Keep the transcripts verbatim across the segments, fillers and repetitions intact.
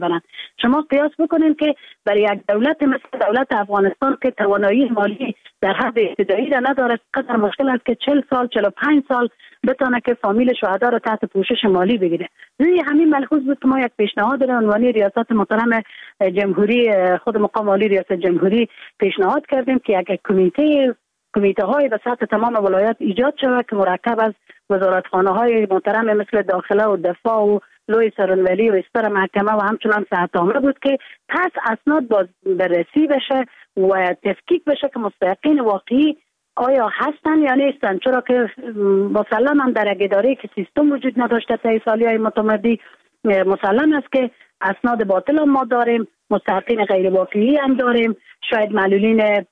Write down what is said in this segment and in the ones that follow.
برن. شما قیاس بکنین که برای یک دولت مثل دولت افغانستان که توانایی مالی در حد ابتدایی را نداره، قدر مشکل است که چهل سال چهل و پنج سال بتونه که فامیل شهدا را تحت پوشش مالی بگیره. روی همین ملحوظ بود که ما یک پیشنهاد را عنوان ریاست محترم جمهوری، خود مقام عالی ریاست جمهوری پیشنهاد کردیم که یک کمیته کمیته های به سطح تمام ولایات ایجاد شود که مرکب از وزارتخانه های محترم مثل داخله و دفاع و لوی سرانولی و استر محکمه و همچنان صحت عامه بود که پس اسناد باز بررسی بشه و تفکیک بشه که مستحقین واقعی آیا هستن یا نیستن، چرا که مسلما در یک اداره که سیستم وجود نداشته طی سالیهای متمادی مسلم است که اسناد باطل هم ما داریم، مستحقین غیر واقعی هم داریم، شاید معلولین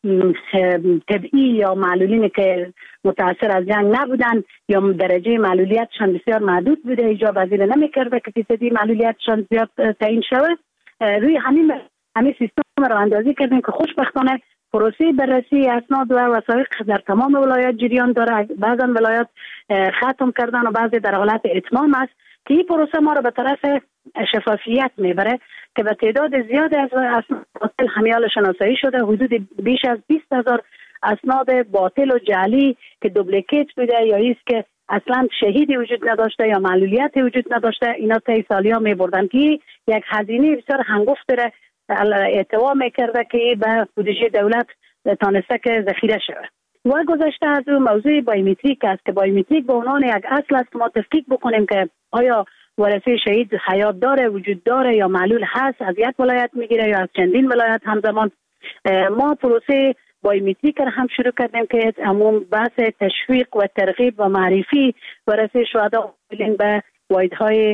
طبعی یا معلولین که متاثر از جنگ نبودن یا درجه معلولیتشان بسیار محدود بوده، ایجاب پذیر نمی‌کرده که فیصدی معلولیتشان زیاد تعیین شود. روی همین همین سیستم را اندازی کردیم که خوشبختانه پروسه بررسی اسناد و وثایق در تمام ولایات جریان داره. بعضا ولایات ختم کردن و بعضی در حالت اتمام است که این پروسه ما را به طرف شفافیت میبره که به تعداد زیاد از اسناد باطل همیال شناسایی شده. حدود بیش از بیست هزار اسناد باطل و جعلی که دوبلیکیت بوده یا ایست که اصلا شهیدی وجود نداشته یا معلولیت وجود نداشته، اینا طی سالیا میبردن که یک هزینه بسیار هنگفت داره اعتبار میکرده که به بودجه دولت تانسته که ذخیره شود. و گذشته از اون موضوع بایومتریک است که بایومتریک به عنوان یک اصل است که ما تفکیک بکنیم که آیا ورثه شهید حیات داره، وجود داره یا معلول هست، از یک ولایت میگیره یا از چندین ولایت همزمان. ما پروسه بایومتریک را هم شروع کردیم که عموم بحث تشویق و ترغیب و معرفی ورثه شهدا به واحدهای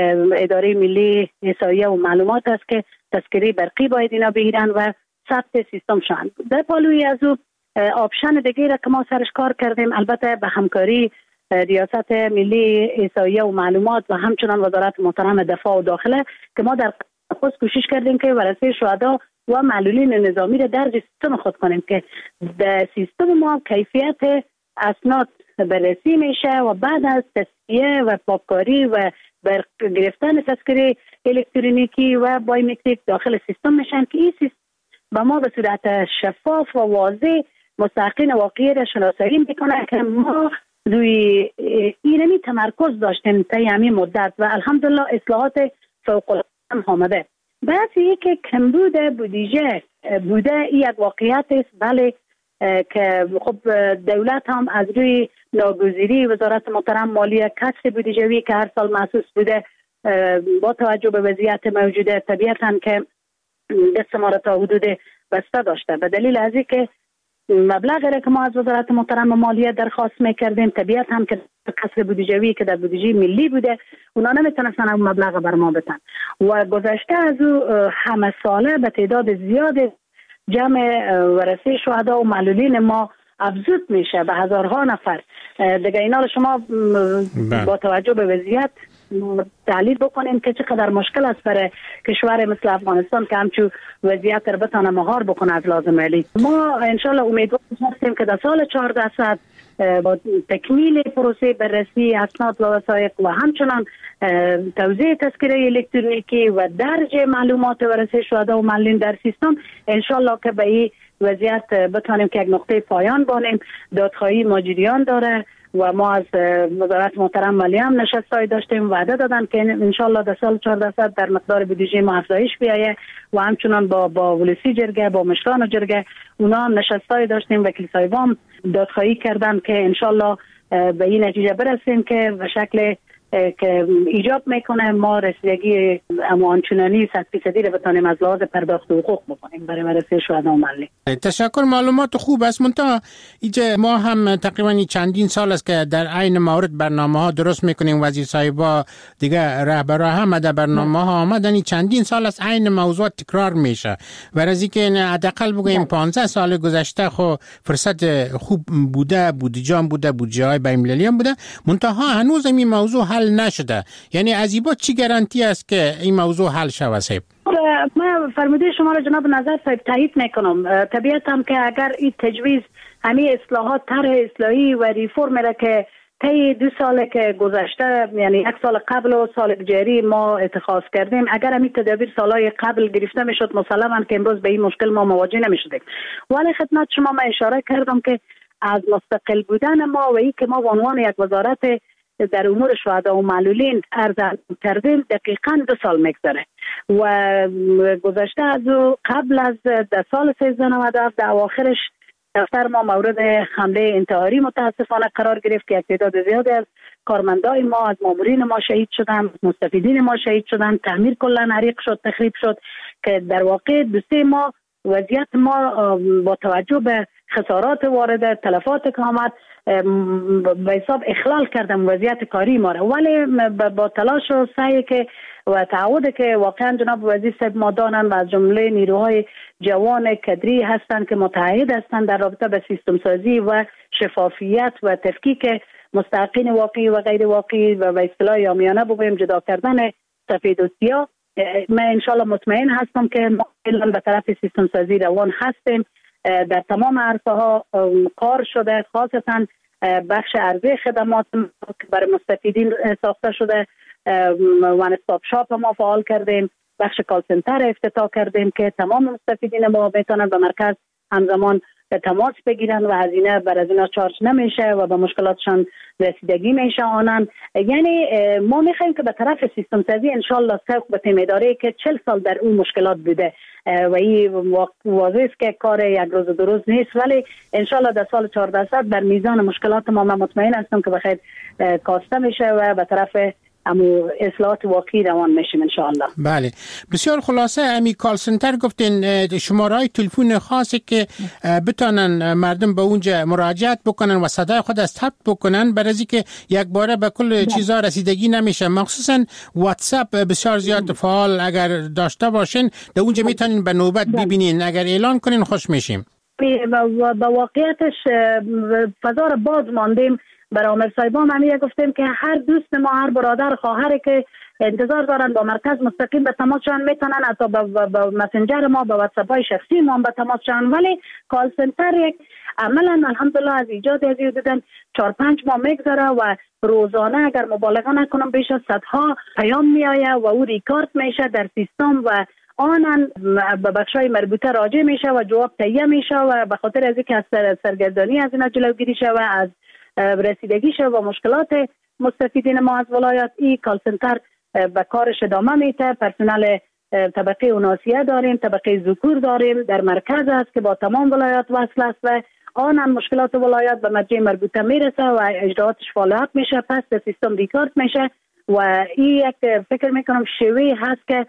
اداره ملی احصایه و معلومات است که تذکره برقی باید اینا بگیرن و ثبت سیستم شوند. در پالوی از او آپشن دیگه را که ما سرش کار کردیم، البته به همکاری ریاست ملی احصایه و معلومات و همچنان وزارت محترم دفاع و داخله که ما در خود کوشش کردیم که ورثه شهدا و معلولین نظامی را درج سیستم خود کنیم که در سیستم ما کیفیت اسناد بررسی میشه و بعد از تصفیه و پاککاری و بر گرفتن تذکره الکترونیکی و بایومتریک داخل سیستم میشن که این سیستم با ما به صورت شفاف و واضح مستحقین واقعی را شناسایی میکنه که ما روی اینمی تمرکز داشتیم طی همین مدت و الحمدلله اصلاحات فوق العاده آمده. بعضی که کمبود بودجه بوده این یک واقعیت است، بله، که خب دولت هم از روی ناگزیری وزارت محترم مالیه کسر بودجه‌ای که هر سال محسوس بوده با توجه به وضعیت موجوده طبیعتاً که دست ما را تا حدود بسته داشته. به دلیل از این که مبلغی که ما از وزارت محترم مالیه درخواست میکردیم طبیعت هم که کسر بودجه‌ای که در بودجه ملی بوده اونا نمیتونستن اون مبلغ بر ما بدن و گذشته از او همه ساله به تعداد زیاد جمع ورثه شهدا و معلولین ما افزود میشه به هزارها نفر. دیگه اینا رو شما با توجه به وضعیت تحلیل بکنیم که چقدر مشکل است برای کشور مثل افغانستان که همچون وضعیت رو بتانه مهار بکنه از لازم مالی. ما انشالله امیدوار هستیم که در سال چهارده صد با تکمیل پروسه بررسی اسناد و وثایق و همچنان توزیع تذکره الکترونیکی و درج معلومات ورثه شهدا و معلولین در سیستم انشالله که به این وضعیت بتانیم که یک نقطه پایان بانیم. دادخواهی ماجریان داره و ما از وزارت محترم مالیه هم نشستای داشتیم، وعده دادن که انشالله در سال چهارده صد در مقدار بودجه ما افزایش بیایه و همچنان با با ولسی جرگه با مشران جرگه اونا هم نشستای داشتیم، وکیل صاحبان دادخواهی کردن که انشالله به این نتیجه برسیم که به شکل که ایجاب میکنه ما رسیدگی امانچنانی صد فیصدی رو بتانیم از لحاظ پرداخت حقوق بکنیم برای ورثه شهدا و معلولین. تشکر، معلومات خوب است. منتها اینجا ما هم تقریبا چندین سال است که در عین مورد برنامه ها درست میکنیم، وزیر صاحبا دیگه رهبرا هم در برنامه ها آمدن، چندین سال است عین موضوع تکرار میشه و از اینکه حداقل بگوییم پانزده سال گذشته خو فرصت خوب بوده، بودجه بوده، بودجه های بین المللی هم بوده، منتها هنوز این موضوع حل نشده. یعنی از این با چی گارانتی است که این موضوع حل شود صاحب؟ من فرموده شما را جناب نظر صاحب تایید میکنم. طبیعت هم که اگر این تجویز همین اصلاحات طرح اصلاحی و ریفرم را که طی دو سال که گذشته، یعنی یک سال قبل و سال جاری ما اتخاذ کردیم، اگر همین تدابیر سالهای قبل گرفته میشد مسلما که امروز به این مشکل ما مواجه نمیشدیم. ولی خدمت شما ما اشاره کردم که از مستقل بودن ما و این که ما به عنوان یک وزارت در امور شهدا و معلولین عرض کردیم دقیقاً دو سال میگذره و گذشته از قبل از در سال سیزده نود و هفت در اواخرش دفتر ما مورد حمله انتحاری متاسفانه قرار گرفت که یک تعداد زیادی از کارمندای ما، از مامورین ما شهید شدن، مستفیدین ما شهید شدن، تعمیر کلا حریق شد، تخریب شد که در واقع دو سه ماه وضعیت ما با توجه به خسارات وارده، تلفات که آمد به حساب اخلال کردم وضعیت کاری ما را. ولی با تلاش و سعی که و تعهد که واقعا جناب وزیر صاحب ما دانن و از جمله نیروهای جوان کدری هستند که متعهد هستند در رابطه به سیستم سازی و شفافیت و تفکیک مستحقین واقعی و غیر واقعی و به اصطلاح عامیانه بگویم جدا کردن سفید و سیاه، من انشالله مطمئن هستم که ما به طرف سیستم سازی روان هستیم. در تمام عرصه ها کار شده، خاصتا بخش عرضه خدمات که برای مستفیدین ساخته شده، وان استاپ شاپ ما فعال کردیم، بخش کال سنتر افتتاح کردیم که تمام مستفیدین ما بتونن به مرکز همزمان تماس بگیرن و هزینه بر از اینا چارج نمیشه و به مشکلاتشان رسیدگی میشه آنن. یعنی ما میخوایم که به طرف سیستم سازی انشالله سوق به تیم اداره که چهل سال در اون مشکلات بوده و این واضح است که کار یک روز دو روز نیست، ولی انشالله در سال چهارده صد در میزان مشکلات ما من مطمئن هستم که بخیر کاسته میشه و به طرف امو اصلاحات واقعی روان میشیم انشاءالله. بله بسیار خلاصه امی کال سنتر گفتین شماره های تلفن خاصی که بتونن مردم به اونجا مراجعت بکنن و صدای خود از ثبت بکنن، برای اینکه یک باره به کل چیزا رسیدگی نمیشه. مخصوصا واتساپ بسیار زیاد فعال اگر داشته باشین در اونجا میتونین به نوبت ببینین، اگر اعلان کنین خوش میشیم. با واقعیتش فضا رو باز ماندیم. برای عامر صاحبان ما گفتیم که هر دوست ما، هر برادر خواهر که انتظار دارن با مرکز مستقیم به تماس شون میتونن، حتی با مسنجر ما، با واتساپ های شخصی ما به تماس شون. ولی کال سنتر یک عملا الحمدلله از ایجاد از این دیدن چهار پنج ماه میگذره و روزانه اگر مبالغه نکنم بیش از صدها پیام میآید و او ریکارد میشه در سیستم و آنن به بخشای مربوطه راجع میشه و جواب تهیه میشه و به خاطر از اینکه از سرگردانی از اینا جلوگیری شه و از رسیدگی شه و مشکلات مستفیدین ما از ولایت، این کال سنتر به کارش ادامه میده. پرسنل طبقه اوناسیه داریم، طبقه ذکور داریم در مرکز است که با تمام ولایات وصل است و آنم مشکلات ولایت به مرجع مربوطه میرسه و اجراعاتش فعالیت میشه، پس به سیستم ریکارد میشه و این یک فکر میکنم شیوه هست که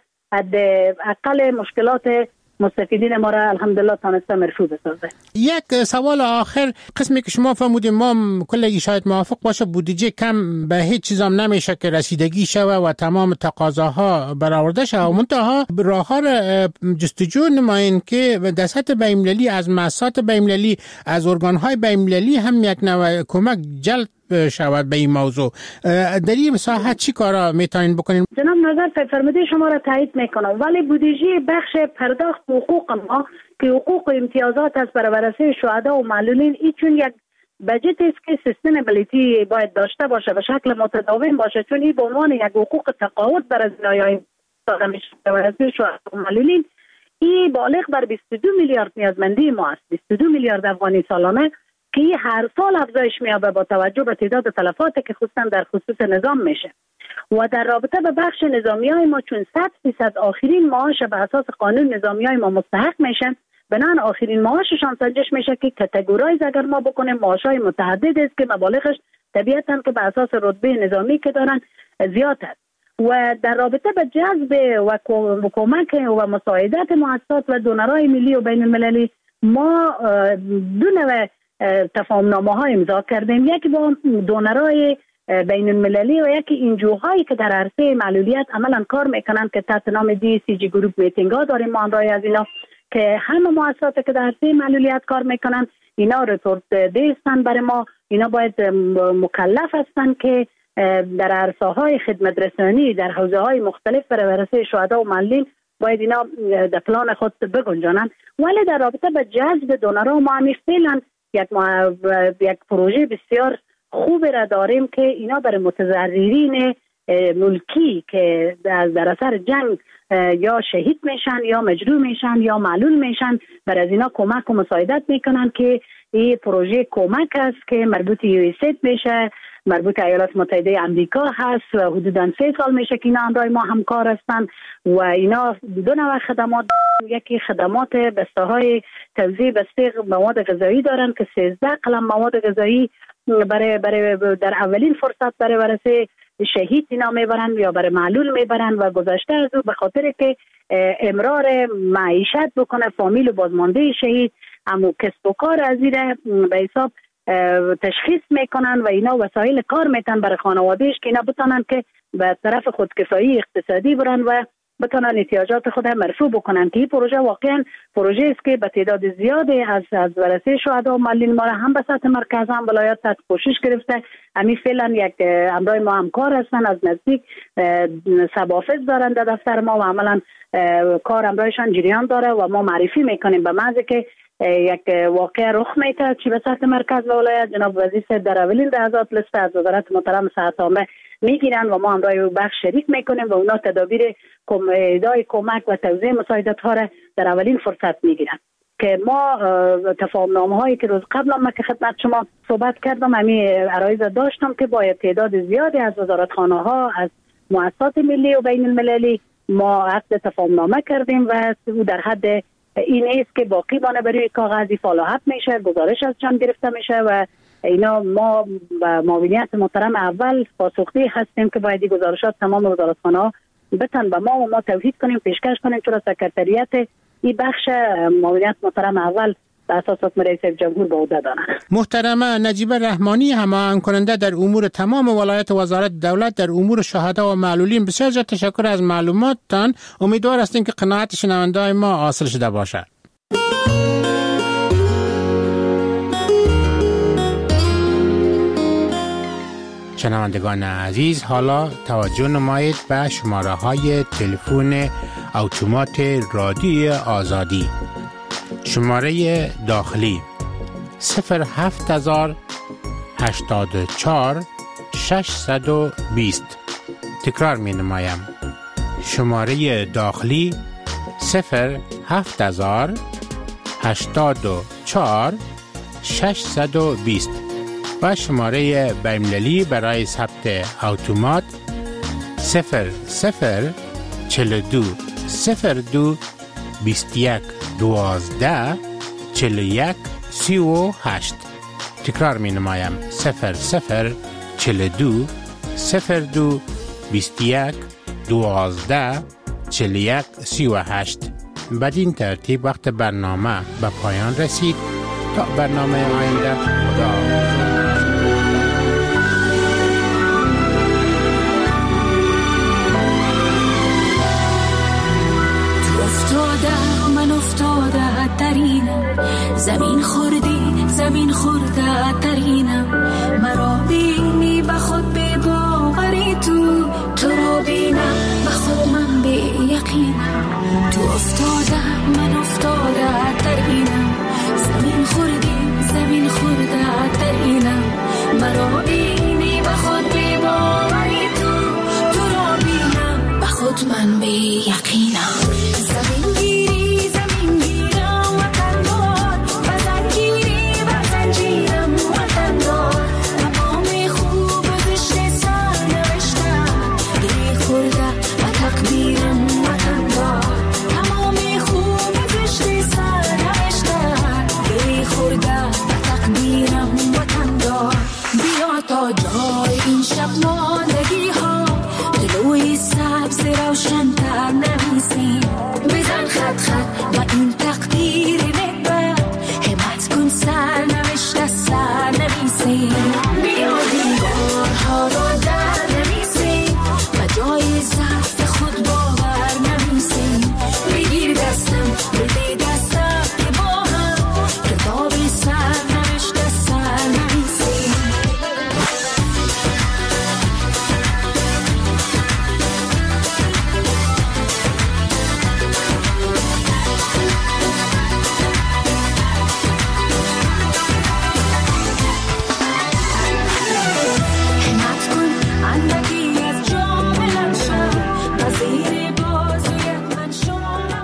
حداقل مشکلات مستفیدین ما را الحمدلله تانسته مرفوع بسازه. یک سوال آخر، قسمی که شما فرمودید ما کلی شاید موافق باشه بودجه کم به هیچ چیزام نمیشه که رسیدگی شوه و تمام تقاضاها برآورده شوه، منتها راهها را جستجو نمایین که در سطح بین‌المللی از مؤسسات بین‌المللی، از ارگان‌های بین‌المللی هم یک نوع کمک جلب شود به این موضوع. در این مساحت چی کارا میتونین بکنین؟ جناب نظر فرموده شما را تایید میکنم، ولی بودجه بخش پرداخت حقوق ما که حقوق و امتیازات است برای ورثه شهدا و معلولین، این چون یک بجت است که سستینبلیتی باید داشته باشه به شکل متداوم باشه، چون این به عنوان یک حقوق تقاعد برای زنایای داده میشه ورثه شهدا و معلولین. این بالغ بر بیست و دو میلیارد نیازمندی ما است، بیست و دو میلیارد افغانی سالانه که هر سال افزایش می‌یابه با توجه به تعداد تلفاتی که خصوصا در خصوص نظام میشه. و در رابطه به بخش نظامیای ما چون صد درصد آخرین معاش به اساس قانون نظامیای ما مستحق میشن، بنان آخرین معاششان سنجش میشه که کاتگورایز اگر ما بکنیم معاشای متعدد است که مبالغش طبیعتاً که به اساس رتبه نظامی که دارن زیاد است. و در رابطه به جذب و کمک و مساعدت مؤسسات و دونرای ملی و بین المللی ما دو نوع تفاهمنامه ها امضا کردیم، یکی با دونرای بین المللی و یکی انجوهایی که در عرصه معلولیت عملا کار میکنن که تحت نام دی سی جی گروپ میتینگ ها داریم ما همراه از اینا که همه مؤسساتی که در عرصه معلولیت کار میکنن اینا رپورت دیستن برای ما، اینا باید مکلف هستن که در عرصه های خدمت رسانی در حوزه های مختلف برای ورثه شهدا و معلولین باید اینا در پلان خود بگنجانن. ولی در رابطه به جذب دونرها ما همیشه فعلا یک, یک پروژه بسیار خوب را داریم که اینا برای متضررین ملکی که در اثر جنگ یا شهید میشن یا مجروح میشن یا معلول میشن، بر از اینا کمک و مساعدت میکنن که این پروژه کمک است که مربوط یو ایس اید میشه، مربوط ایالات متحده امریکا هست و حدوداً سه سال میشه که اینا همراه ما همکار هستن و اینا دو نوع خدمات، یکی خدمات بسته های توزیع بسته مواد غذایی دارن که سیزده قلم مواد غذایی برای برای در اولین فرصت برای ورثه شهید اینا میبرن یا برای معلول میبرن و گذشته از او به خاطر که امرار معیشت بکنه فامیل و بازمانده شهید، اما کسب و کار از این به حساب تشخیص میکنن و اینا وسایل کار میتن برای خانوادهش که اینا بتونن که به طرف خودکفایی اقتصادی برن و بتونن احتیاجات خود مرفوع بکنن. که این پروژه واقعا پروژه است که به تعداد زیادی از از ورثه شهدا و معلولین ما هم به سطح مرکز هم ولایت تحت کوشش گرفته. همین فعلا یک همراه ما همکار هستن، از نزدیک سبافز دارن در دفتر ما و عملا کار همراهشان جریان داره و ما معرفی میکنیم به محض که یک واقع رخ میده چی به سطح مرکز و ولایت جناب وزیر صاحب در اولین لحظات لیست از وزارت محترم صحت عامه میگیرن و ما همراه بخش شریک میکنیم و اونا تدابیر ادای کمک و توزیع مساعدت ها را در اولین فرصت میگیرن. که ما تفاهم نامه هایی که روز قبل هم که خدمت شما صحبت کردم همین عرایض داشتم که با تعداد زیادی از وزارتخانه ها، از مؤسسات ملی و بین المللی ما عقد تفاهم نامه کردیم و در حد این است که باقی بانه برای کاغذی فالوحت میشه، گزارش از جان گرفته میشه و اینا ما با معاونیت محترم اول پاسخگوی هستیم که باید گزارشات تمام وزارتخانه ها بتن به ما و ما توحید کنیم، پیشکش کنیم چرا سکرتریت این بخش معاونیت محترم اول به اساس حکم رئیس جمهور به عهده دارند. محترمه نجیبه رحمانی هماهنگ کننده در امور تمام ولایت وزارت دولت در امور شهدا و معلولین، بسیار زیاد تشکر از معلوماتتان. امیدوار هستیم که قناعت شنونده‌های ما حاصل شده باشد. شنوندگان عزیز، حالا توجه نمایید به شماره های تلفن اتومات رادیو آزادی. شماره داخلی صفر هفت هزار هشتاد و چهار ششصد و بیست. تکرار می نمایم. شماره داخلی صفر هفت هزار هشتاد و چهار ششصد و بیست و شماره بین‌المللی برای ثبت اتومات صفر صفر چهل و دو صفر دو بیست و یک دوازده چهل و یک سی و هشت. تکرار می نمایم. صفر صفر چهل و دو صفر دو بیست و یک دوازده چهل و یک سی و هشت. بدین ترتیب وقت برنامه به پایان رسید. تا برنامه آینده، خدا زمین خوردی زمین خورده ترینم، مرا بینی به خود به باوری تو تو رو بینم به خود من به یقینم. تو افتاده من افتاده ترینم، زمین خوردی زمین خورده ترینم، مرا بینی به خود به باوری تو تو رو بینم به خود من به یقینم. زمین گیری زمین گیرم وطن دار، وطن گیری وطن جیرم وطن دار، تمام خوب زشت سر نوشتم گیری خورده و تقدیرم وطن دار، تمام خوب زشت سر نوشتم گیری خورده و تقدیرم وطن دار. بیا تا جای این شب ماندگی ها دلوی سبز روشن تر نمیسیم،